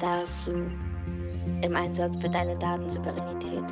DASU im Einsatz für deine Datensouveränität.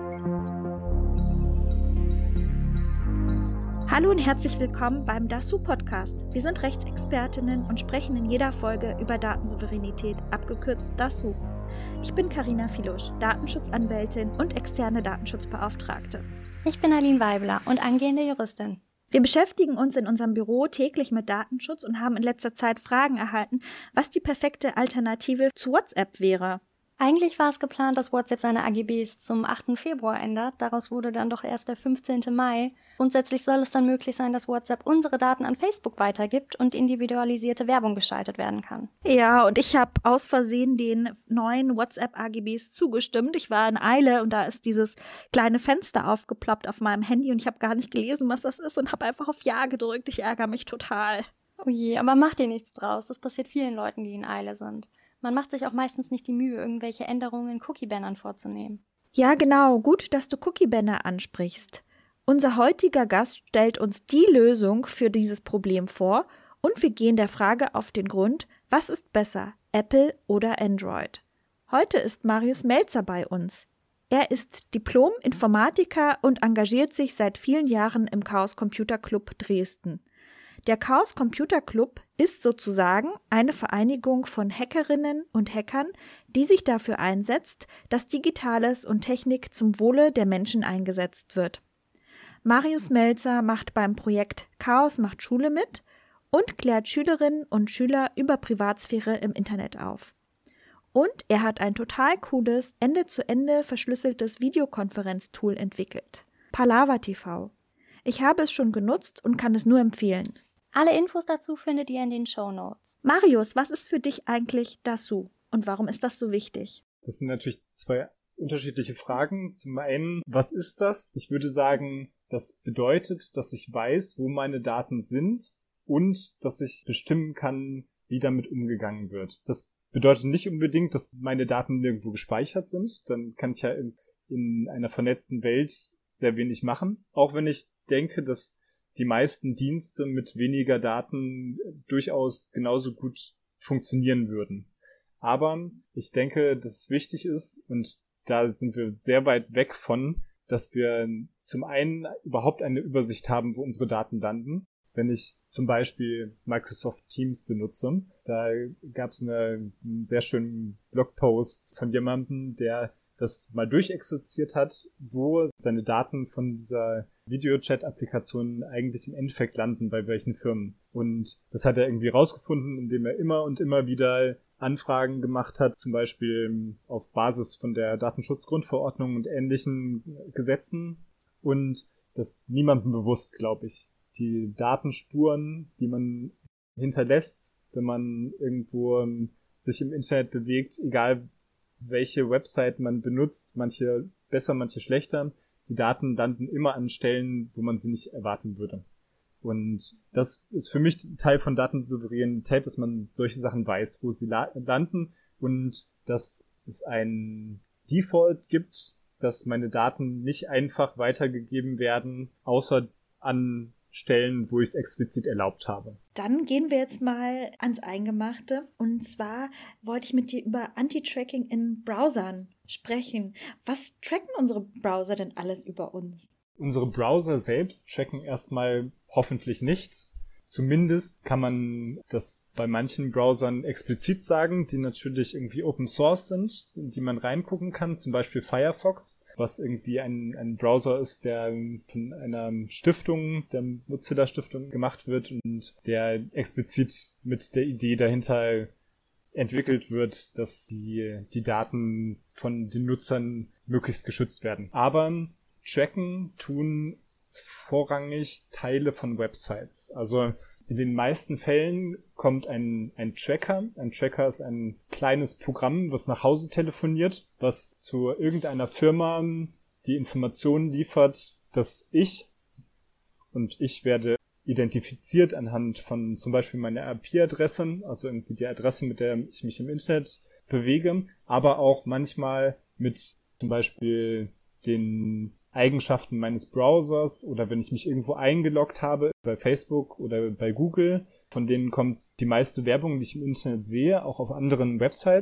Hallo und herzlich willkommen beim DASU-Podcast. Wir sind Rechtsexpertinnen und sprechen in jeder Folge über Datensouveränität, abgekürzt DASU. Ich bin Carina Filusch, Datenschutzanwältin und externe Datenschutzbeauftragte. Ich bin Aline Weibler und angehende Juristin. Wir beschäftigen uns in unserem Büro täglich mit Datenschutz und haben in letzter Zeit Fragen erhalten, was die perfekte Alternative zu WhatsApp wäre. Eigentlich war es geplant, dass WhatsApp seine AGBs zum 8. Februar ändert. Daraus wurde dann doch erst der 15. Mai. Grundsätzlich soll es dann möglich sein, dass WhatsApp unsere Daten an Facebook weitergibt und individualisierte Werbung geschaltet werden kann. Ja, und ich habe aus Versehen den neuen WhatsApp-AGBs zugestimmt. Ich war in Eile und da ist dieses kleine Fenster aufgeploppt auf meinem Handy und ich habe gar nicht gelesen, was das ist und habe einfach auf Ja gedrückt. Ich ärgere mich total. Oh je, aber mach dir nichts draus. Das passiert vielen Leuten, die in Eile sind. Man macht sich auch meistens nicht die Mühe, irgendwelche Änderungen in Cookie-Bannern vorzunehmen. Ja, genau. Gut, dass du Cookie-Banner ansprichst. Unser heutiger Gast stellt uns die Lösung für dieses Problem vor und wir gehen der Frage auf den Grund, was ist besser, Apple oder Android? Heute ist Marius Melzer bei uns. Er ist Diplom-Informatiker und engagiert sich seit vielen Jahren im Chaos Computer Club Dresden. Der Chaos Computer Club ist sozusagen eine Vereinigung von Hackerinnen und Hackern, die sich dafür einsetzt, dass Digitales und Technik zum Wohle der Menschen eingesetzt wird. Marius Melzer macht beim Projekt Chaos macht Schule mit und klärt Schülerinnen und Schüler über Privatsphäre im Internet auf. Und er hat ein total cooles, Ende-zu-Ende verschlüsseltes Videokonferenztool entwickelt. Palaver TV. Ich habe es schon genutzt und kann es nur empfehlen. Alle Infos dazu findet ihr in den Shownotes. Marius, was ist für dich eigentlich DASU und warum ist das so wichtig? Das sind natürlich zwei unterschiedliche Fragen. Zum einen, was ist das? Ich würde sagen, das bedeutet, dass ich weiß, wo meine Daten sind und dass ich bestimmen kann, wie damit umgegangen wird. Das bedeutet nicht unbedingt, dass meine Daten nirgendwo gespeichert sind. Dann kann ich ja in einer vernetzten Welt sehr wenig machen. Auch wenn ich denke, dass die meisten Dienste mit weniger Daten durchaus genauso gut funktionieren würden. Aber ich denke, dass es wichtig ist, und da sind wir sehr weit weg von, dass wir zum einen überhaupt eine Übersicht haben, wo unsere Daten landen. Wenn ich zum Beispiel Microsoft Teams benutze, da gab es einen sehr schönen Blogpost von jemandem, der das mal durchexerziert hat, wo seine Daten von dieser Videochat-Applikation eigentlich im Endeffekt landen, bei welchen Firmen. Und das hat er irgendwie rausgefunden, indem er immer und immer wieder Anfragen gemacht hat, zum Beispiel auf Basis von der Datenschutzgrundverordnung und ähnlichen Gesetzen. Und das niemandem bewusst, glaube ich. Die Datenspuren, die man hinterlässt, wenn man irgendwo sich im Internet bewegt, egal welche Website man benutzt, manche besser, manche schlechter. Die Daten landen immer an Stellen, wo man sie nicht erwarten würde. Und das ist für mich Teil von Datensouveränität, dass man solche Sachen weiß, wo sie landen und dass es ein Default gibt, dass meine Daten nicht einfach weitergegeben werden, außer an Stellen, wo ich es explizit erlaubt habe. Dann gehen wir jetzt mal ans Eingemachte. Und zwar wollte ich mit dir über Anti-Tracking in Browsern sprechen. Was tracken unsere Browser denn alles über uns? Unsere Browser selbst tracken erstmal hoffentlich nichts. Zumindest kann man das bei manchen Browsern explizit sagen, die natürlich irgendwie Open Source sind, in die man reingucken kann, zum Beispiel Firefox, was irgendwie ein Browser ist, der von einer Stiftung, der Mozilla Stiftung gemacht wird und der explizit mit der Idee dahinter entwickelt wird, dass die Daten von den Nutzern möglichst geschützt werden. Aber tracken tun vorrangig Teile von Websites. Also in den meisten Fällen kommt ein Tracker. Ein Tracker ist ein kleines Programm, was nach Hause telefoniert, was zu irgendeiner Firma die Informationen liefert, dass ich werde identifiziert anhand von zum Beispiel meiner IP-Adresse, also irgendwie die Adresse, mit der ich mich im Internet bewege, aber auch manchmal mit zum Beispiel den Eigenschaften meines Browsers oder wenn ich mich irgendwo eingeloggt habe, bei Facebook oder bei Google, von denen kommt die meiste Werbung, die ich im Internet sehe, auch auf anderen Websites.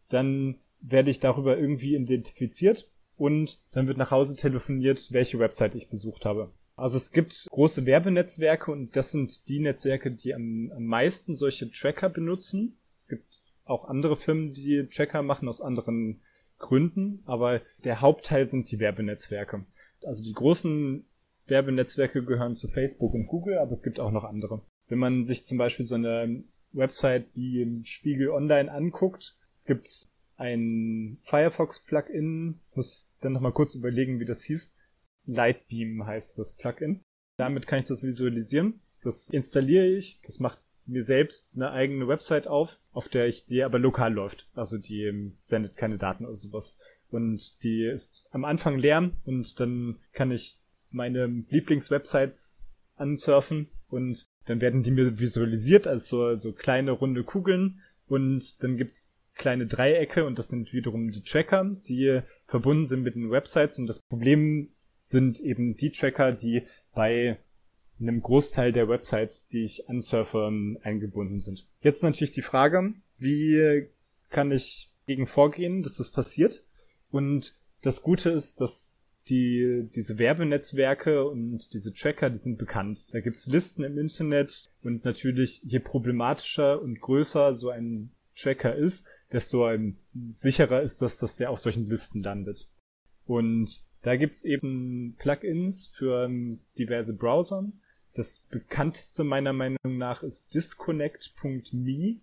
dann werde ich darüber irgendwie identifiziert und dann wird nach Hause telefoniert, welche Website ich besucht habe. Also es gibt große Werbenetzwerke und das sind die Netzwerke, die am meisten solche Tracker benutzen. Es gibt auch andere Firmen, die Tracker machen aus anderen Gründen, aber der Hauptteil sind die Werbenetzwerke. Also die großen Werbenetzwerke gehören zu Facebook und Google, aber es gibt auch noch andere. Wenn man sich zum Beispiel so eine Website wie Spiegel Online anguckt, es gibt ein Firefox-Plugin, muss dann nochmal kurz überlegen, wie das hieß. Lightbeam heißt das Plugin. Damit kann ich das visualisieren. Das installiere ich, das macht mir selbst eine eigene Website auf der die aber lokal läuft. Also die sendet keine Daten oder sowas. Und die ist am Anfang leer und dann kann ich meine Lieblingswebsites ansurfen und dann werden die mir visualisiert als so kleine runde Kugeln und dann gibt's kleine Dreiecke und das sind wiederum die Tracker, die verbunden sind mit den Websites und das Problem sind eben die Tracker, die bei einem Großteil der Websites, die ich ansurfe, eingebunden sind. Jetzt natürlich die Frage, wie kann ich gegen vorgehen, dass das passiert? Und das Gute ist, dass diese Werbenetzwerke und diese Tracker, die sind bekannt. Da gibt's Listen im Internet und natürlich, je problematischer und größer so ein Tracker ist, desto sicherer ist das, dass der auf solchen Listen landet. Und da gibt's eben Plugins für diverse Browser. Das bekannteste meiner Meinung nach ist disconnect.me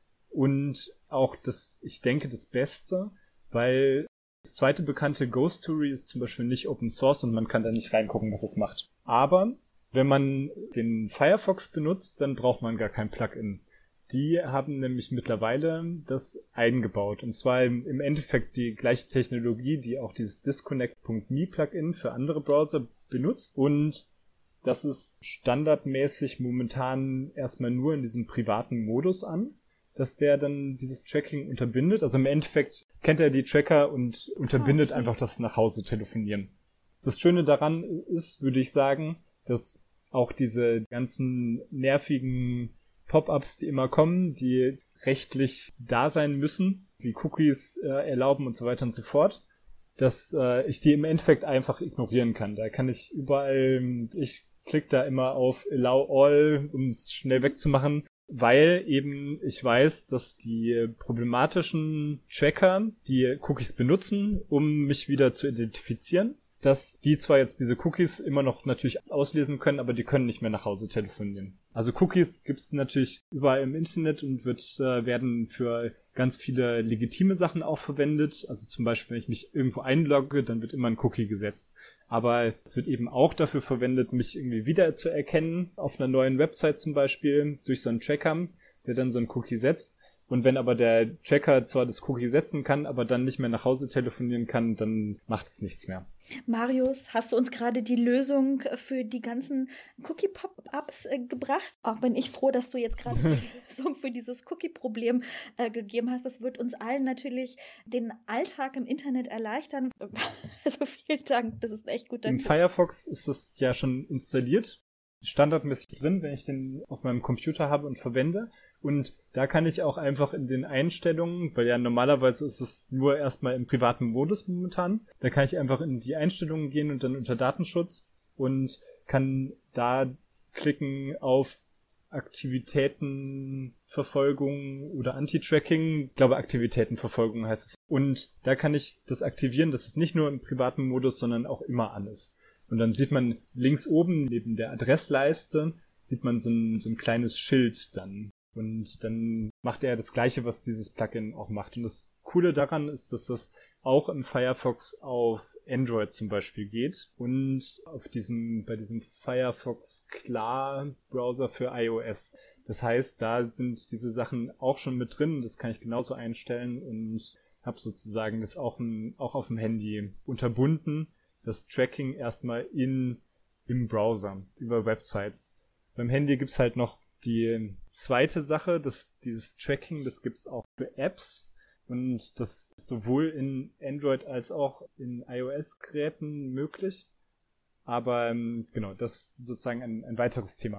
und auch ich denke, das Beste, weil das zweite bekannte Ghostory ist zum Beispiel nicht Open Source und man kann da nicht reingucken, was es macht. Aber wenn man den Firefox benutzt, dann braucht man gar kein Plugin. Die haben nämlich mittlerweile das eingebaut. Und zwar im Endeffekt die gleiche Technologie, die auch dieses Disconnect.me Plugin für andere Browser benutzt. Und das ist standardmäßig momentan erstmal nur in diesem privaten Modus an, dass der dann dieses Tracking unterbindet. Also im Endeffekt kennt er die Tracker und unterbindet einfach das nach Hause telefonieren. Das Schöne daran ist, würde ich sagen, dass auch diese ganzen nervigen Pop-ups, die immer kommen, die rechtlich da sein müssen, wie Cookies erlauben und so weiter und so fort, dass ich die im Endeffekt einfach ignorieren kann. Da kann ich überall, ich klicke da immer auf Allow All, um es schnell wegzumachen, weil eben ich weiß, dass die problematischen Tracker die Cookies benutzen, um mich wieder zu identifizieren, dass die zwar jetzt diese Cookies immer noch natürlich auslesen können, aber die können nicht mehr nach Hause telefonieren. Also Cookies gibt es natürlich überall im Internet und werden für ganz viele legitime Sachen auch verwendet. Also zum Beispiel, wenn ich mich irgendwo einlogge, dann wird immer ein Cookie gesetzt. Aber es wird eben auch dafür verwendet, mich irgendwie wiederzuerkennen, auf einer neuen Website zum Beispiel, durch so einen Tracker, der dann so einen Cookie setzt. Und wenn aber der Tracker zwar das Cookie setzen kann, aber dann nicht mehr nach Hause telefonieren kann, dann macht es nichts mehr. Marius, hast du uns gerade die Lösung für die ganzen Cookie-Pop-Ups gebracht? Auch bin ich froh, dass du jetzt gerade für dieses Cookie-Problem gegeben hast. Das wird uns allen natürlich den Alltag im Internet erleichtern. Also vielen Dank, das ist echt gut. Im Firefox ist das ja schon installiert, standardmäßig drin, wenn ich den auf meinem Computer habe und verwende. Und da kann ich auch einfach in den Einstellungen, weil ja normalerweise ist es nur erstmal im privaten Modus momentan, da kann ich einfach in die Einstellungen gehen und dann unter Datenschutz und kann da klicken auf Aktivitätenverfolgung oder Anti-Tracking. Ich glaube, Aktivitätenverfolgung heißt es. Und da kann ich das aktivieren, dass es nicht nur im privaten Modus, sondern auch immer an ist. Und dann sieht man links oben neben der Adressleiste, sieht man so ein kleines Schild dann. Und dann macht er das Gleiche, was dieses Plugin auch macht. Und das Coole daran ist, dass das auch im Firefox auf Android zum Beispiel geht und bei diesem Firefox Klar Browser für iOS. Das heißt, da sind diese Sachen auch schon mit drin. Das kann ich genauso einstellen und habe sozusagen das auch auf dem Handy unterbunden. Das Tracking erstmal im Browser über Websites. Beim Handy gibt's halt noch die zweite Sache, dieses Tracking, das gibt's auch für Apps und das ist sowohl in Android als auch in iOS-Geräten möglich. Aber genau, das ist sozusagen ein weiteres Thema.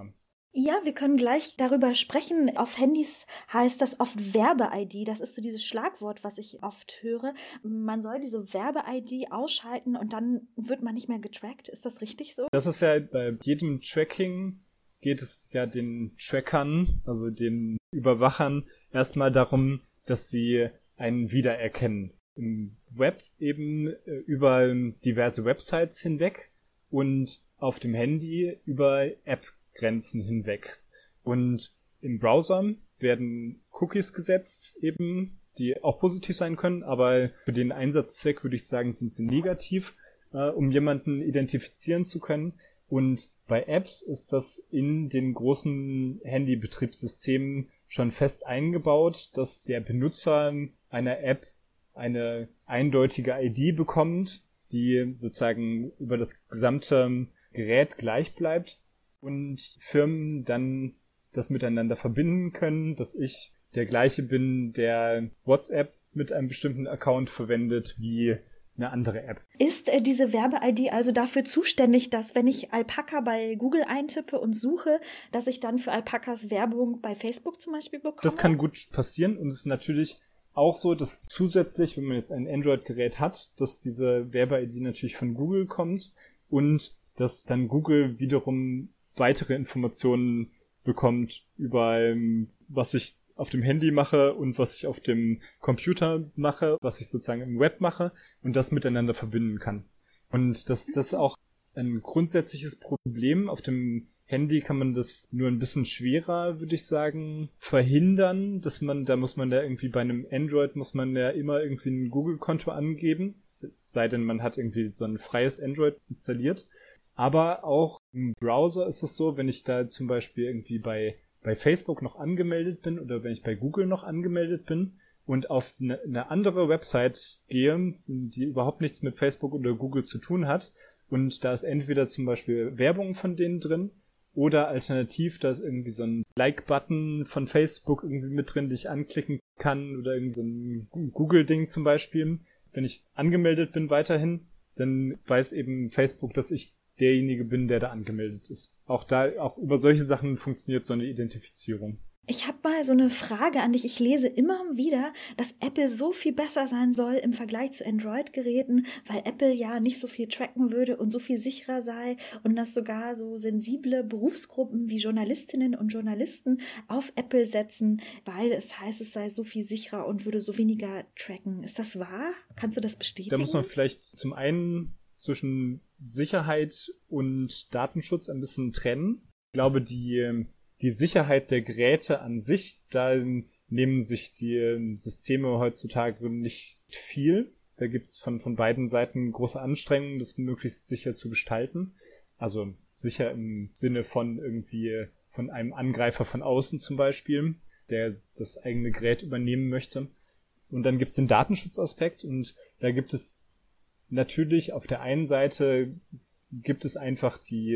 Ja, wir können gleich darüber sprechen. Auf Handys heißt das oft Werbe-ID. Das ist so dieses Schlagwort, was ich oft höre. Man soll diese Werbe-ID ausschalten und dann wird man nicht mehr getrackt. Ist das richtig so? Das ist ja bei jedem Tracking geht es ja den Trackern, also den Überwachern, erstmal darum, dass sie einen wiedererkennen. Im Web eben über diverse Websites hinweg und auf dem Handy über App-Grenzen hinweg. Und im Browser werden Cookies gesetzt eben, die auch positiv sein können, aber für den Einsatzzweck würde ich sagen, sind sie negativ, um jemanden identifizieren zu können. Und bei Apps ist das in den großen Handybetriebssystemen schon fest eingebaut, dass der Benutzer einer App eine eindeutige ID bekommt, die sozusagen über das gesamte Gerät gleich bleibt und Firmen dann das miteinander verbinden können, dass ich der gleiche bin, der WhatsApp mit einem bestimmten Account verwendet wie eine andere App. Ist diese Werbe-ID also dafür zuständig, dass wenn ich Alpaka bei Google eintippe und suche, dass ich dann für Alpakas Werbung bei Facebook zum Beispiel bekomme? Das kann gut passieren und es ist natürlich auch so, dass zusätzlich, wenn man jetzt ein Android-Gerät hat, dass diese Werbe-ID natürlich von Google kommt und dass dann Google wiederum weitere Informationen bekommt über was ich auf dem Handy mache und was ich auf dem Computer mache, was ich sozusagen im Web mache und das miteinander verbinden kann. Und das ist auch ein grundsätzliches Problem. Auf dem Handy kann man das nur ein bisschen schwerer, würde ich sagen, verhindern, da muss man irgendwie bei einem Android muss man ja immer irgendwie ein Google-Konto angeben, sei denn man hat irgendwie so ein freies Android installiert. Aber auch im Browser ist es so, wenn ich da zum Beispiel irgendwie bei Facebook noch angemeldet bin oder wenn ich bei Google noch angemeldet bin und auf eine andere Website gehe, die überhaupt nichts mit Facebook oder Google zu tun hat und da ist entweder zum Beispiel Werbung von denen drin oder alternativ, da ist irgendwie so ein Like-Button von Facebook irgendwie mit drin, den ich anklicken kann oder irgendwie so ein Google-Ding zum Beispiel. Wenn ich angemeldet bin weiterhin, dann weiß eben Facebook, dass ich derjenige bin, der da angemeldet ist. Auch über solche Sachen funktioniert so eine Identifizierung. Ich habe mal so eine Frage an dich. Ich lese immer wieder, dass Apple so viel besser sein soll im Vergleich zu Android-Geräten, weil Apple ja nicht so viel tracken würde und so viel sicherer sei und dass sogar so sensible Berufsgruppen wie Journalistinnen und Journalisten auf Apple setzen, weil es heißt, es sei so viel sicherer und würde so weniger tracken. Ist das wahr? Kannst du das bestätigen? Da muss man vielleicht zum einen zwischen Sicherheit und Datenschutz ein bisschen trennen. Ich glaube, die Sicherheit der Geräte an sich, da nehmen sich die Systeme heutzutage nicht viel. Da gibt's von beiden Seiten große Anstrengungen, das möglichst sicher zu gestalten. Also sicher im Sinne von irgendwie von einem Angreifer von außen zum Beispiel, der das eigene Gerät übernehmen möchte. Und dann gibt's den Datenschutzaspekt und da gibt es natürlich auf der einen Seite gibt es einfach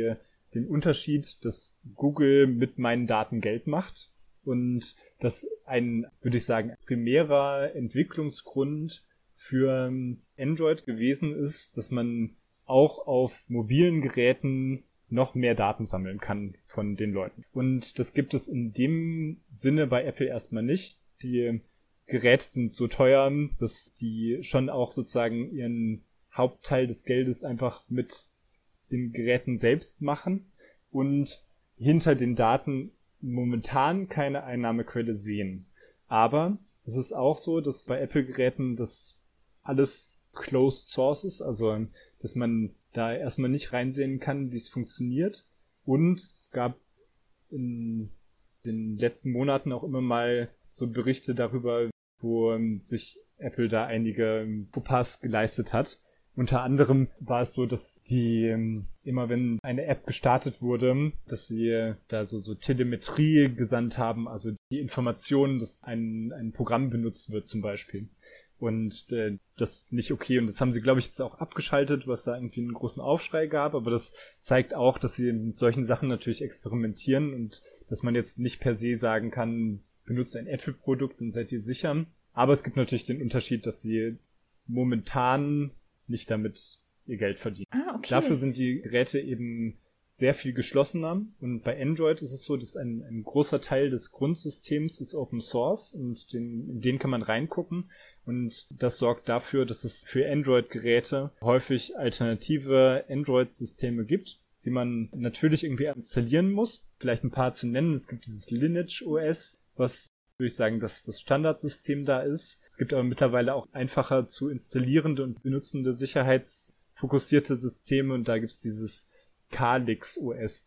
den Unterschied, dass Google mit meinen Daten Geld macht und dass würde ich sagen, primärer Entwicklungsgrund für Android gewesen ist, dass man auch auf mobilen Geräten noch mehr Daten sammeln kann von den Leuten. Und das gibt es in dem Sinne bei Apple erstmal nicht. Die Geräte sind so teuer, dass die schon auch sozusagen ihren Hauptteil des Geldes einfach mit den Geräten selbst machen und hinter den Daten momentan keine Einnahmequelle sehen. Aber es ist auch so, dass bei Apple-Geräten das alles closed source ist, also dass man da erstmal nicht reinsehen kann, wie es funktioniert. Und es gab in den letzten Monaten auch immer mal so Berichte darüber, wo sich Apple da einige Fauxpas geleistet hat. Unter anderem war es so, dass die immer wenn eine App gestartet wurde, dass sie da so Telemetrie gesandt haben, also die Informationen, dass ein Programm benutzt wird zum Beispiel. Und das ist nicht okay. Und das haben sie, glaube ich, jetzt auch abgeschaltet, was da irgendwie einen großen Aufschrei gab. Aber das zeigt auch, dass sie mit solchen Sachen natürlich experimentieren und dass man jetzt nicht per se sagen kann, benutzt ein Apple-Produkt, dann seid ihr sicher. Aber es gibt natürlich den Unterschied, dass sie momentan nicht damit ihr Geld verdienen. Ah, okay. Dafür sind die Geräte eben sehr viel geschlossener. Und bei Android ist es so, dass ein großer Teil des Grundsystems ist Open Source und in den kann man reingucken. Und das sorgt dafür, dass es für Android-Geräte häufig alternative Android-Systeme gibt, die man natürlich irgendwie installieren muss. Vielleicht ein paar zu nennen. Es gibt dieses Lineage OS, was würde ich sagen, dass das Standardsystem da ist. Es gibt aber mittlerweile auch einfacher zu installierende und benutzende sicherheitsfokussierte Systeme und da gibt es dieses Calyx OS,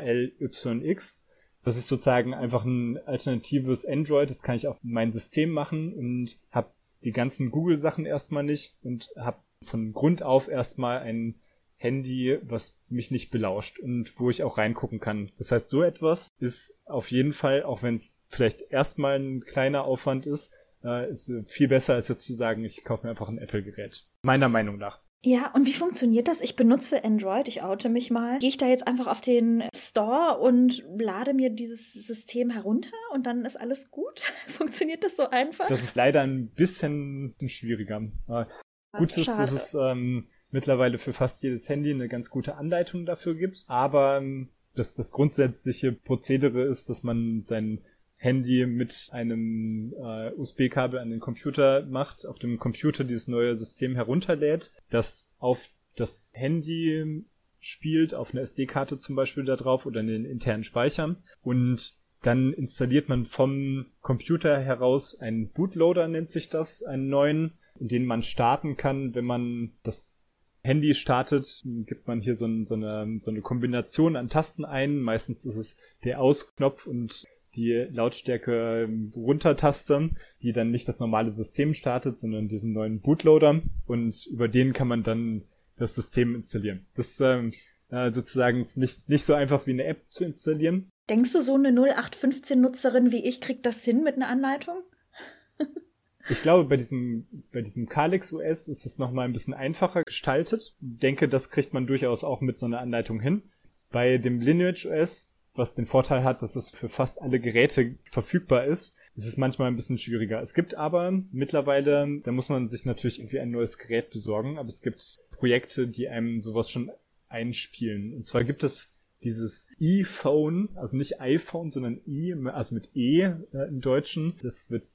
CALYX. Das ist sozusagen einfach ein alternatives Android, das kann ich auf mein System machen und habe die ganzen Google-Sachen erstmal nicht und habe von Grund auf erstmal ein Handy, was mich nicht belauscht und wo ich auch reingucken kann. Das heißt, so etwas ist auf jeden Fall, auch wenn es vielleicht erstmal ein kleiner Aufwand ist viel besser, als jetzt zu sagen, ich kaufe mir einfach ein Apple-Gerät. Meiner Meinung nach. Ja, und wie funktioniert das? Ich benutze Android, ich oute mich mal. Gehe ich da jetzt einfach auf den Store und lade mir dieses System herunter und dann ist alles gut? Funktioniert das so einfach? Das ist leider ein bisschen schwieriger. Gut ist, dass es mittlerweile für fast jedes Handy eine ganz gute Anleitung dafür gibt. Aber das grundsätzliche Prozedere ist, dass man sein Handy mit einem USB-Kabel an den Computer macht, auf dem Computer dieses neue System herunterlädt, das auf das Handy spielt, auf eine SD-Karte zum Beispiel da drauf oder in den internen Speicher. Und dann installiert man vom Computer heraus einen Bootloader, nennt sich das, einen neuen, in den man starten kann, wenn man das Handy startet, gibt man hier so eine Kombination an Tasten ein. Meistens ist es der Ausknopf und die Lautstärke runtertaste, die dann nicht das normale System startet, sondern diesen neuen Bootloader und über den kann man dann das System installieren. Das sozusagen ist nicht so einfach wie eine App zu installieren. Denkst du, so eine 0815-Nutzerin wie ich kriegt das hin mit einer Anleitung? Ich glaube, bei diesem Calyx OS ist es nochmal ein bisschen einfacher gestaltet. Ich denke, das kriegt man durchaus auch mit so einer Anleitung hin. Bei dem Lineage OS, was den Vorteil hat, dass es für fast alle Geräte verfügbar ist es manchmal ein bisschen schwieriger. Es gibt aber mittlerweile, da muss man sich natürlich irgendwie ein neues Gerät besorgen, aber es gibt Projekte, die einem sowas schon einspielen. Und zwar gibt es dieses iPhone, also nicht iPhone, sondern also mit im Deutschen. Das wird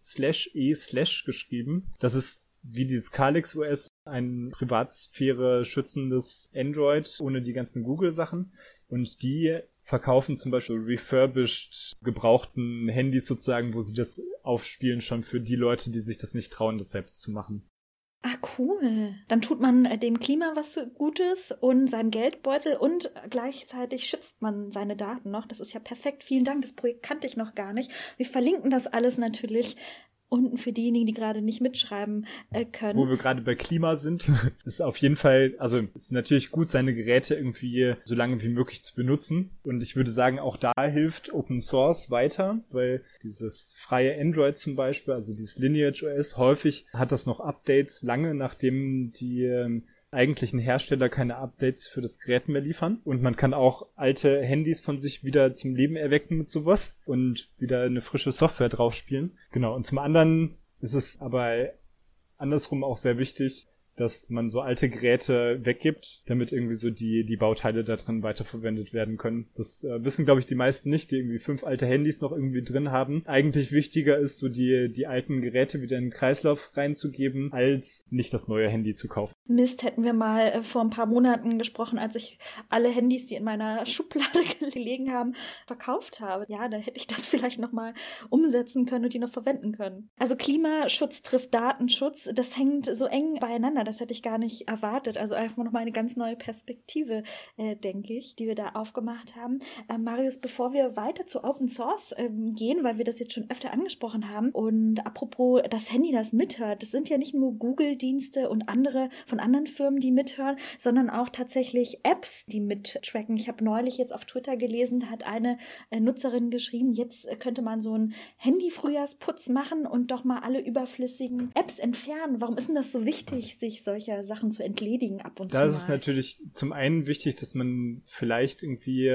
/e/ geschrieben. Das ist wie dieses Calyx OS ein Privatsphäre schützendes Android ohne die ganzen Google-Sachen. Und die verkaufen zum Beispiel refurbished gebrauchten Handys sozusagen, wo sie das aufspielen schon für die Leute, die sich das nicht trauen, das selbst zu machen. Ah, cool. Dann tut man dem Klima was Gutes und seinem Geldbeutel und gleichzeitig schützt man seine Daten noch. Das ist ja perfekt. Vielen Dank. Das Projekt kannte ich noch gar nicht. Wir verlinken das alles natürlich unten für diejenigen, die gerade nicht mitschreiben können. Wo wir gerade bei Klima sind, ist auf jeden Fall, also ist natürlich gut, seine Geräte irgendwie so lange wie möglich zu benutzen. Und ich würde sagen, auch da hilft Open Source weiter, weil dieses freie Android zum Beispiel, also dieses Lineage OS, häufig hat das noch Updates lange, nachdem die eigentlichen Hersteller keine Updates für das Gerät mehr liefern. Und man kann auch alte Handys von sich wieder zum Leben erwecken mit sowas und wieder eine frische Software draufspielen. Genau, und zum anderen ist es aber andersrum auch sehr wichtig, dass man so alte Geräte weggibt, damit irgendwie so die Bauteile da drin weiterverwendet werden können. Das wissen, glaube ich, die meisten nicht, die irgendwie 5 alte Handys noch irgendwie drin haben. Eigentlich wichtiger ist, so die alten Geräte wieder in den Kreislauf reinzugeben, als nicht das neue Handy zu kaufen. Mist, hätten wir mal vor ein paar Monaten gesprochen, als ich alle Handys, die in meiner Schublade gelegen haben, verkauft habe. Ja, da hätte ich das vielleicht nochmal umsetzen können und die noch verwenden können. Also Klimaschutz trifft Datenschutz, das hängt so eng beieinander. Das hätte ich gar nicht erwartet. Also einfach nochmal eine ganz neue Perspektive, denke ich, die wir da aufgemacht haben. Marius, bevor wir weiter zu Open Source gehen, weil wir das jetzt schon öfter angesprochen haben und apropos das Handy, das mithört, das sind ja nicht nur Google-Dienste und andere von anderen Firmen, die mithören, sondern auch tatsächlich Apps, die mittracken. Ich habe neulich jetzt auf Twitter gelesen, da hat eine Nutzerin geschrieben, jetzt könnte man so einen Handy-Frühjahrsputz machen und doch mal alle überflüssigen Apps entfernen. Warum ist denn das so wichtig, sich solcher Sachen zu entledigen ab und zu mal? Da ist es natürlich zum einen wichtig, dass man vielleicht irgendwie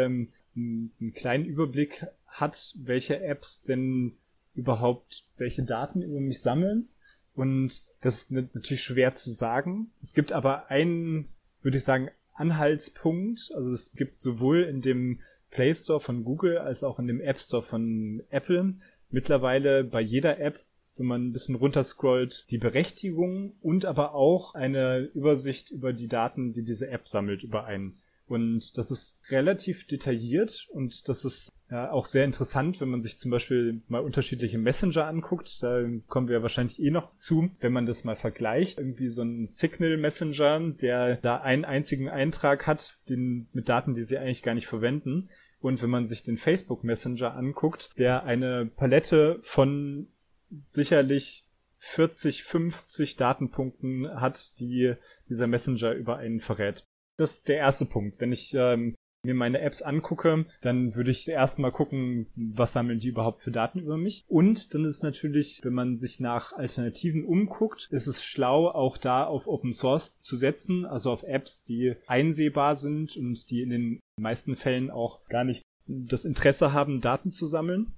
einen kleinen Überblick hat, welche Apps denn überhaupt welche Daten über mich sammeln. Und das ist natürlich schwer zu sagen. Es gibt aber einen, würde ich sagen, Anhaltspunkt. Also es gibt sowohl in dem Play Store von Google als auch in dem App Store von Apple mittlerweile bei jeder App, wenn man ein bisschen runterscrollt, die Berechtigung und aber auch eine Übersicht über die Daten, die diese App sammelt, überein. Und das ist relativ detailliert und das ist auch sehr interessant, wenn man sich zum Beispiel mal unterschiedliche Messenger anguckt. Da kommen wir wahrscheinlich noch zu, wenn man das mal vergleicht. Irgendwie so ein Signal Messenger, der da einen einzigen Eintrag hat, mit Daten, die sie eigentlich gar nicht verwenden. Und wenn man sich den Facebook Messenger anguckt, der eine Palette von sicherlich 40, 50 Datenpunkten hat, die dieser Messenger über einen verrät. Das ist der erste Punkt. Wenn ich mir meine Apps angucke, dann würde ich erstmal gucken, was sammeln die überhaupt für Daten über mich. Und dann ist natürlich, wenn man sich nach Alternativen umguckt, ist es schlau, auch da auf Open Source zu setzen, also auf Apps, die einsehbar sind und die in den meisten Fällen auch gar nicht das Interesse haben, Daten zu sammeln.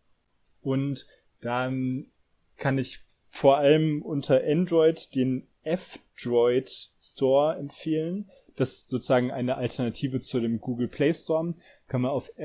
Und dann kann ich vor allem unter Android den F-Droid Store empfehlen. Das ist sozusagen eine Alternative zu dem Google Play Store. Kann man auf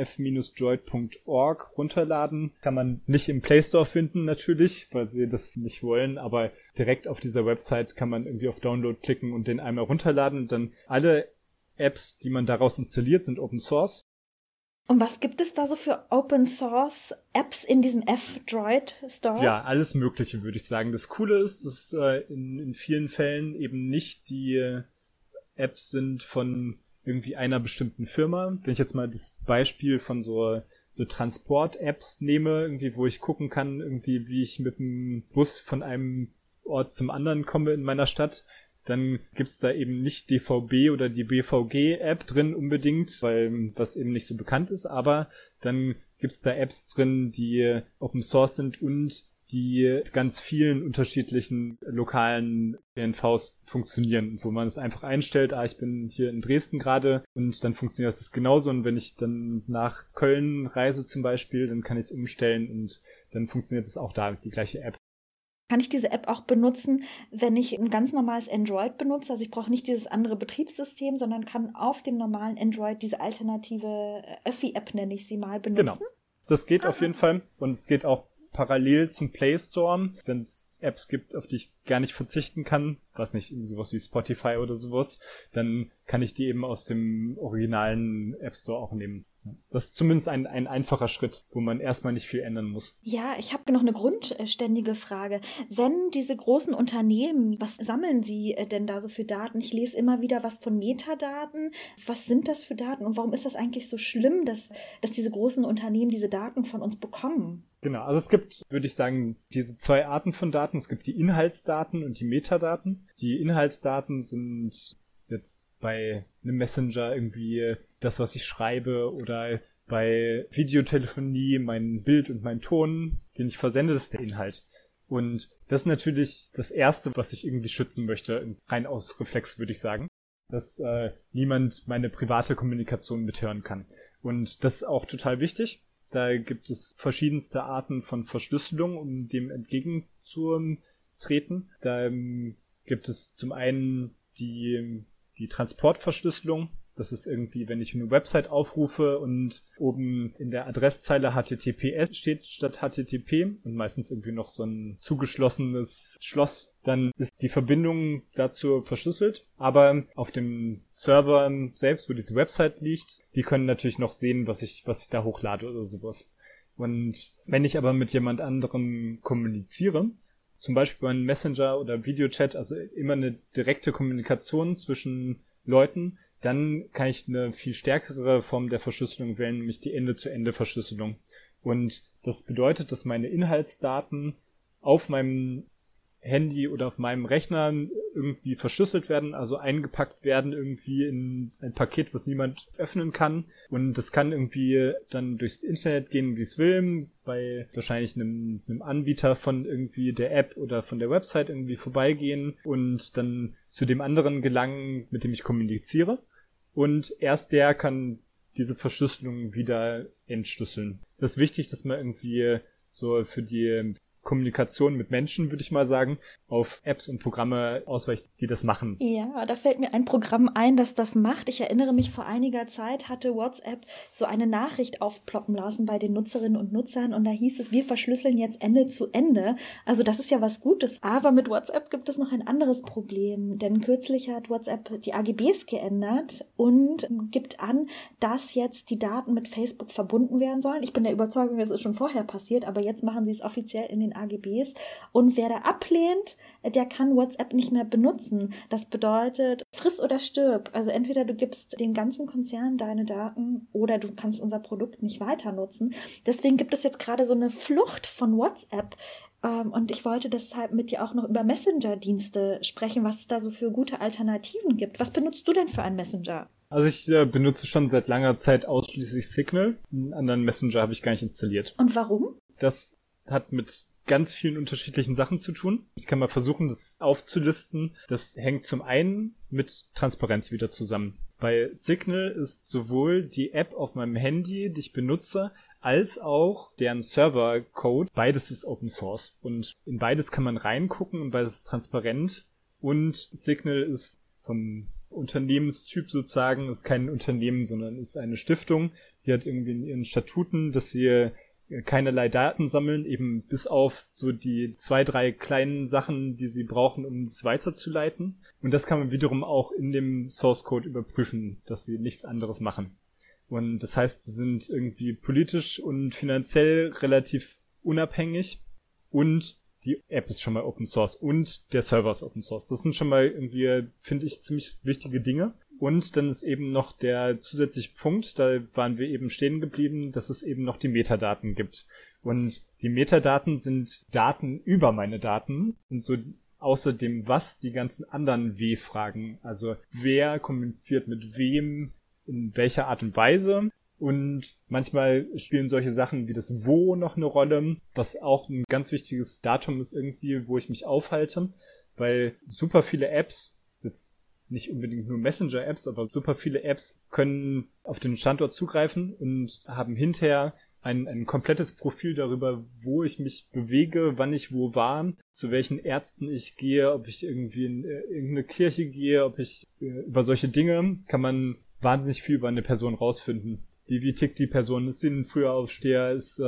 f-droid.org runterladen. Kann man nicht im Play Store finden natürlich, weil sie das nicht wollen, aber direkt auf dieser Website kann man irgendwie auf Download klicken und den einmal runterladen. Und dann alle Apps, die man daraus installiert, sind Open Source. Und was gibt es da so für Open-Source-Apps in diesem F-Droid Store? Ja, alles Mögliche, würde ich sagen. Das Coole ist, dass in vielen Fällen eben nicht die Apps sind von irgendwie einer bestimmten Firma. Wenn ich jetzt mal das Beispiel von so Transport-Apps nehme, irgendwie, wo ich gucken kann, irgendwie, wie ich mit dem Bus von einem Ort zum anderen komme in meiner Stadt, dann gibt's da eben nicht DVB oder die BVG-App drin unbedingt, weil was eben nicht so bekannt ist, aber dann gibt's da Apps drin, die Open Source sind und die ganz vielen unterschiedlichen lokalen ÖPNVs funktionieren, wo man es einfach einstellt, ich bin hier in Dresden gerade und dann funktioniert das genauso und wenn ich dann nach Köln reise zum Beispiel, dann kann ich es umstellen und dann funktioniert es auch da, die gleiche App. Kann ich diese App auch benutzen, wenn ich ein ganz normales Android benutze? Also ich brauche nicht dieses andere Betriebssystem, sondern kann auf dem normalen Android diese alternative Öffi-App, nenne ich sie mal, benutzen? Genau, das geht auf jeden Fall und es geht auch parallel zum Play Store, wenn es Apps gibt, auf die ich gar nicht verzichten kann, was nicht, sowas wie Spotify oder sowas, dann kann ich die eben aus dem originalen App Store auch nehmen. Das ist zumindest ein einfacher Schritt, wo man erstmal nicht viel ändern muss. Ja, ich habe noch eine grundständige Frage. Wenn diese großen Unternehmen, was sammeln sie denn da so für Daten? Ich lese immer wieder was von Metadaten. Was sind das für Daten und warum ist das eigentlich so schlimm, dass diese großen Unternehmen diese Daten von uns bekommen? Genau, also es gibt, würde ich sagen, diese zwei Arten von Daten. Es gibt die Inhaltsdaten und die Metadaten. Die Inhaltsdaten sind jetzt bei einem Messenger irgendwie das, was ich schreibe oder bei Videotelefonie mein Bild und mein Ton, den ich versende, das ist der Inhalt. Und das ist natürlich das Erste, was ich irgendwie schützen möchte, rein aus Reflex würde ich sagen, dass niemand meine private Kommunikation mithören kann. Und das ist auch total wichtig. Da gibt es verschiedenste Arten von Verschlüsselung, um dem entgegenzutreten. Da gibt es zum einen die Transportverschlüsselung. Das ist irgendwie, wenn ich eine Website aufrufe und oben in der Adresszeile HTTPS steht statt HTTP und meistens irgendwie noch so ein zugeschlossenes Schloss, dann ist die Verbindung dazu verschlüsselt. Aber auf dem Server selbst, wo diese Website liegt, die können natürlich noch sehen, was ich da hochlade oder sowas. Und wenn ich aber mit jemand anderem kommuniziere, zum Beispiel bei einem Messenger oder Videochat, also immer eine direkte Kommunikation zwischen Leuten, dann kann ich eine viel stärkere Form der Verschlüsselung wählen, nämlich die Ende-zu-Ende-Verschlüsselung. Und das bedeutet, dass meine Inhaltsdaten auf meinem Handy oder auf meinem Rechner irgendwie verschlüsselt werden, also eingepackt werden irgendwie in ein Paket, was niemand öffnen kann. Und das kann irgendwie dann durchs Internet gehen, wie es will, bei wahrscheinlich einem Anbieter von irgendwie der App oder von der Website irgendwie vorbeigehen und dann zu dem anderen gelangen, mit dem ich kommuniziere. Und erst der kann diese Verschlüsselung wieder entschlüsseln. Das ist wichtig, dass man irgendwie so für die Kommunikation mit Menschen, würde ich mal sagen, auf Apps und Programme ausweicht, die das machen. Ja, da fällt mir ein Programm ein, das das macht. Ich erinnere mich, vor einiger Zeit hatte WhatsApp so eine Nachricht aufploppen lassen bei den Nutzerinnen und Nutzern und da hieß es, wir verschlüsseln jetzt Ende zu Ende. Also das ist ja was Gutes. Aber mit WhatsApp gibt es noch ein anderes Problem, denn kürzlich hat WhatsApp die AGBs geändert und gibt an, dass jetzt die Daten mit Facebook verbunden werden sollen. Ich bin der Überzeugung, das ist schon vorher passiert, aber jetzt machen sie es offiziell in den AGBs. Und wer da ablehnt, der kann WhatsApp nicht mehr benutzen. Das bedeutet, friss oder stirb. Also entweder du gibst dem ganzen Konzern deine Daten oder du kannst unser Produkt nicht weiter nutzen. Deswegen gibt es jetzt gerade so eine Flucht von WhatsApp. Und ich wollte deshalb mit dir auch noch über Messenger-Dienste sprechen, was es da so für gute Alternativen gibt. Was benutzt du denn für einen Messenger? Also ich benutze schon seit langer Zeit ausschließlich Signal. Einen anderen Messenger habe ich gar nicht installiert. Und warum? Das hat mit ganz vielen unterschiedlichen Sachen zu tun. Ich kann mal versuchen, das aufzulisten. Das hängt zum einen mit Transparenz wieder zusammen. Bei Signal ist sowohl die App auf meinem Handy, die ich benutze, als auch deren Servercode. Beides ist Open Source. Und in beides kann man reingucken und beides ist transparent. Und Signal ist vom Unternehmenstyp sozusagen, ist kein Unternehmen, sondern ist eine Stiftung. Die hat irgendwie in ihren Statuten, dass sie keinerlei Daten sammeln, eben bis auf so die 2, 3 kleinen Sachen, die sie brauchen, um es weiterzuleiten. Und das kann man wiederum auch in dem Source Code überprüfen, dass sie nichts anderes machen. Und das heißt, sie sind irgendwie politisch und finanziell relativ unabhängig und die App ist schon mal Open Source und der Server ist Open Source. Das sind schon mal irgendwie, finde ich, ziemlich wichtige Dinge. Und dann ist eben noch der zusätzliche Punkt, da waren wir eben stehen geblieben, dass es eben noch die Metadaten gibt. Und die Metadaten sind Daten über meine Daten, sind so außerdem was die ganzen anderen W-Fragen. Also wer kommuniziert mit wem, in welcher Art und Weise. Und manchmal spielen solche Sachen wie das Wo noch eine Rolle, was auch ein ganz wichtiges Datum ist irgendwie, wo ich mich aufhalte, weil super viele Apps, jetzt nicht unbedingt nur Messenger-Apps, aber super viele Apps können auf den Standort zugreifen und haben hinterher ein komplettes Profil darüber, wo ich mich bewege, wann ich wo war, zu welchen Ärzten ich gehe, ob ich irgendwie in irgendeine Kirche gehe, ob ich über solche Dinge kann man wahnsinnig viel über eine Person rausfinden. Wie tickt die Person? Ist sie ein Frühaufsteher?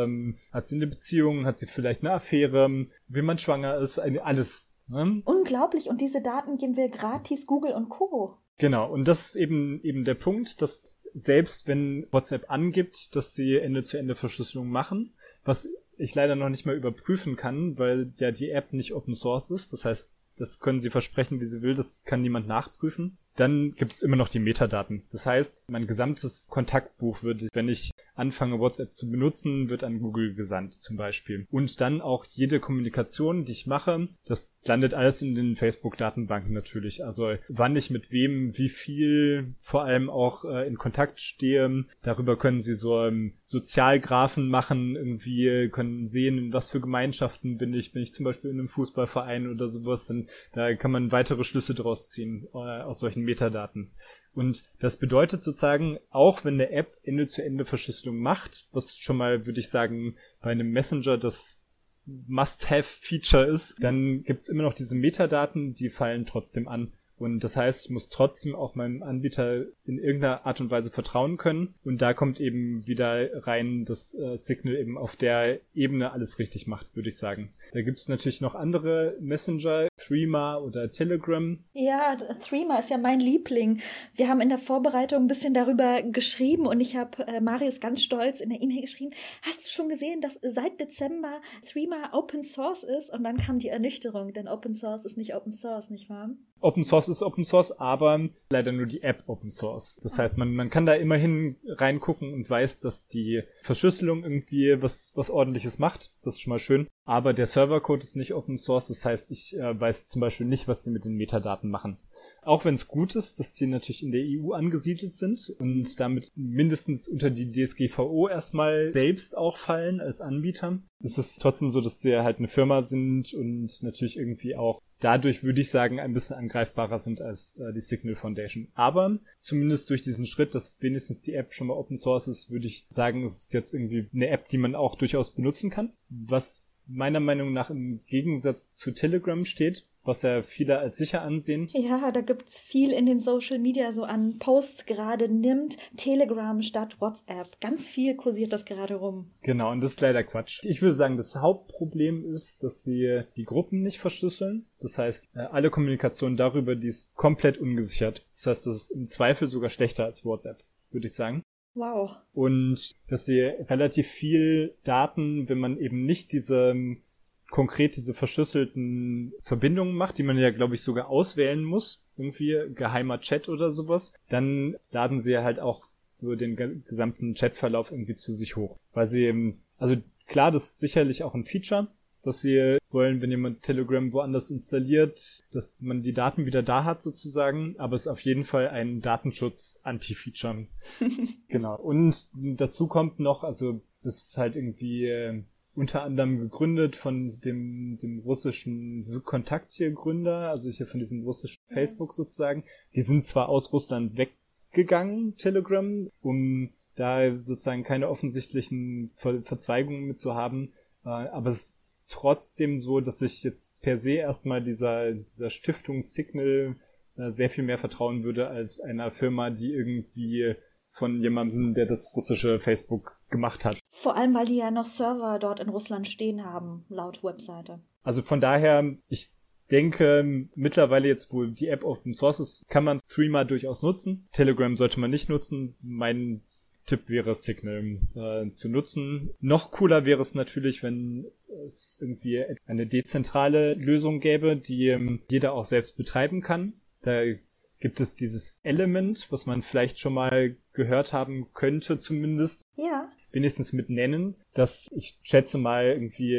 Hat sie eine Beziehung? Hat sie vielleicht eine Affäre? Wie man schwanger ist? Alles. Ne? Unglaublich. Und diese Daten geben wir gratis Google und Co. Genau. Und das ist eben der Punkt, dass selbst wenn WhatsApp angibt, dass sie Ende-zu-Ende-Verschlüsselung machen, was ich leider noch nicht mal überprüfen kann, weil ja die App nicht Open Source ist. Das heißt, das können sie versprechen, wie sie will. Das kann niemand nachprüfen. Dann gibt es immer noch die Metadaten. Das heißt, mein gesamtes Kontaktbuch wird, wenn ich anfange, WhatsApp zu benutzen, wird an Google gesandt zum Beispiel. Und dann auch jede Kommunikation, die ich mache, das landet alles in den Facebook-Datenbanken natürlich. Also wann ich mit wem, wie viel, vor allem auch in Kontakt stehe. Darüber können Sie so Sozialgraphen machen, irgendwie können sehen, in was für Gemeinschaften bin ich. Bin ich zum Beispiel in einem Fußballverein oder sowas, dann da kann man weitere Schlüsse draus ziehen aus solchen Metadaten. Und das bedeutet sozusagen, auch wenn eine App Ende-zu-Ende-Verschlüsselung macht, was schon mal, würde ich sagen, bei einem Messenger das Must-Have-Feature ist, dann gibt's immer noch diese Metadaten, die fallen trotzdem an. Und das heißt, ich muss trotzdem auch meinem Anbieter in irgendeiner Art und Weise vertrauen können. Und da kommt eben wieder rein, dass Signal eben auf der Ebene alles richtig macht, würde ich sagen. Da gibt es natürlich noch andere Messenger, Threema oder Telegram. Ja, Threema ist ja mein Liebling. Wir haben in der Vorbereitung ein bisschen darüber geschrieben und ich habe Marius ganz stolz in der E-Mail geschrieben, hast du schon gesehen, dass seit Dezember Threema Open Source ist? Und dann kam die Ernüchterung, denn Open Source ist nicht Open Source, nicht wahr? Open Source ist Open Source, aber leider nur die App Open Source. Das heißt, man kann da immerhin reingucken und weiß, dass die Verschlüsselung irgendwie was Ordentliches macht. Das ist schon mal schön. Aber der Servercode ist nicht Open Source. Das heißt, ich weiß zum Beispiel nicht, was sie mit den Metadaten machen. Auch wenn es gut ist, dass sie natürlich in der EU angesiedelt sind und damit mindestens unter die DSGVO erstmal selbst auch fallen als Anbieter, ist es trotzdem so, dass sie halt eine Firma sind und natürlich irgendwie auch dadurch, würde ich sagen, ein bisschen angreifbarer sind als die Signal Foundation. Aber zumindest durch diesen Schritt, dass wenigstens die App schon mal Open Source ist, würde ich sagen, es ist jetzt irgendwie eine App, die man auch durchaus benutzen kann. Was meiner Meinung nach im Gegensatz zu Telegram steht, was ja viele als sicher ansehen. Ja, da gibt's viel in den Social Media so an Posts gerade. Nimmt Telegram statt WhatsApp. Ganz viel kursiert das gerade rum. Genau, und das ist leider Quatsch. Ich würde sagen, das Hauptproblem ist, dass sie die Gruppen nicht verschlüsseln. Das heißt, alle Kommunikation darüber, die ist komplett ungesichert. Das heißt, das ist im Zweifel sogar schlechter als WhatsApp, würde ich sagen. Wow. Und dass sie relativ viel Daten, wenn man eben nicht konkret diese verschlüsselten Verbindungen macht, die man ja, glaube ich, sogar auswählen muss, irgendwie geheimer Chat oder sowas, dann laden sie halt auch so den gesamten Chatverlauf irgendwie zu sich hoch. Weil sie eben, also klar, das ist sicherlich auch ein Feature, dass sie wollen, wenn jemand Telegram woanders installiert, dass man die Daten wieder da hat sozusagen, aber es ist auf jeden Fall ein Datenschutz-Anti-Feature. Genau. Und dazu kommt noch, also das ist halt irgendwie unter anderem gegründet von dem russischen Kontaktiergründer, also hier von diesem russischen Facebook sozusagen. Die sind zwar aus Russland weggegangen, Telegram, um da sozusagen keine offensichtlichen Verzweigungen mit zu haben, aber es ist trotzdem so, dass ich jetzt per se erstmal dieser Stiftung Signal sehr viel mehr vertrauen würde als einer Firma, die irgendwie von jemandem, der das russische Facebook gemacht hat. Vor allem, weil die ja noch Server dort in Russland stehen haben, laut Webseite. Also von daher, ich denke, mittlerweile jetzt, wo die App Open Source ist, kann man Threema durchaus nutzen. Telegram sollte man nicht nutzen. Mein Tipp wäre, Signal zu nutzen. Noch cooler wäre es natürlich, wenn es irgendwie eine dezentrale Lösung gäbe, die jeder auch selbst betreiben kann. Da gibt es dieses Element, was man vielleicht schon mal gehört haben könnte zumindest. Ja. Wenigstens mit nennen, dass ich schätze mal irgendwie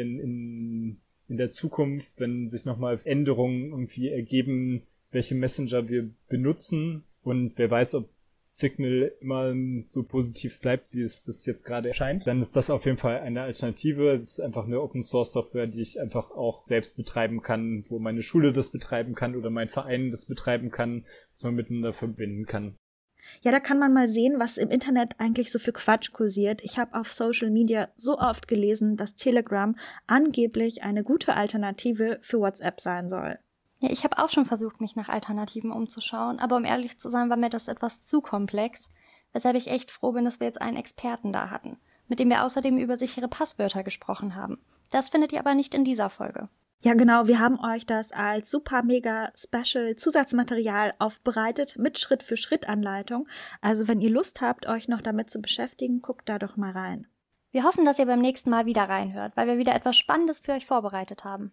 in der Zukunft, wenn sich nochmal Änderungen irgendwie ergeben, welche Messenger wir benutzen und wer weiß, ob Signal immer so positiv bleibt, wie es das jetzt gerade erscheint, dann ist das auf jeden Fall eine Alternative. Das ist einfach eine Open-Source-Software, die ich einfach auch selbst betreiben kann, wo meine Schule das betreiben kann oder mein Verein das betreiben kann, was man miteinander verbinden kann. Ja, da kann man mal sehen, was im Internet eigentlich so für Quatsch kursiert. Ich habe auf Social Media so oft gelesen, dass Telegram angeblich eine gute Alternative für WhatsApp sein soll. Ja, ich habe auch schon versucht, mich nach Alternativen umzuschauen, aber um ehrlich zu sein, war mir das etwas zu komplex, weshalb ich echt froh bin, dass wir jetzt einen Experten da hatten, mit dem wir außerdem über sichere Passwörter gesprochen haben. Das findet ihr aber nicht in dieser Folge. Ja, genau, wir haben euch das als super mega special Zusatzmaterial aufbereitet mit Schritt-für-Schritt-Anleitung. Also wenn ihr Lust habt, euch noch damit zu beschäftigen, guckt da doch mal rein. Wir hoffen, dass ihr beim nächsten Mal wieder reinhört, weil wir wieder etwas Spannendes für euch vorbereitet haben.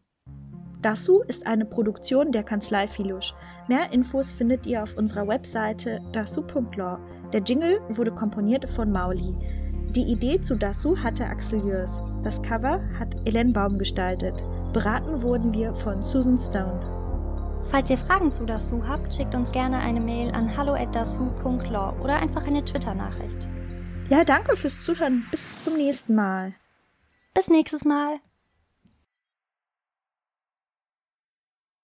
Dasu ist eine Produktion der Kanzlei Filusch. Mehr Infos findet ihr auf unserer Webseite dasu.law. Der Jingle wurde komponiert von Mauli. Die Idee zu Dasu hatte Axel Jörs. Das Cover hat Ellen Baum gestaltet. Beraten wurden wir von Susan Stone. Falls ihr Fragen zu Dasu habt, schickt uns gerne eine Mail an hallo@dasu.law oder einfach eine Twitter-Nachricht. Ja, danke fürs Zuhören. Bis zum nächsten Mal. Bis nächstes Mal.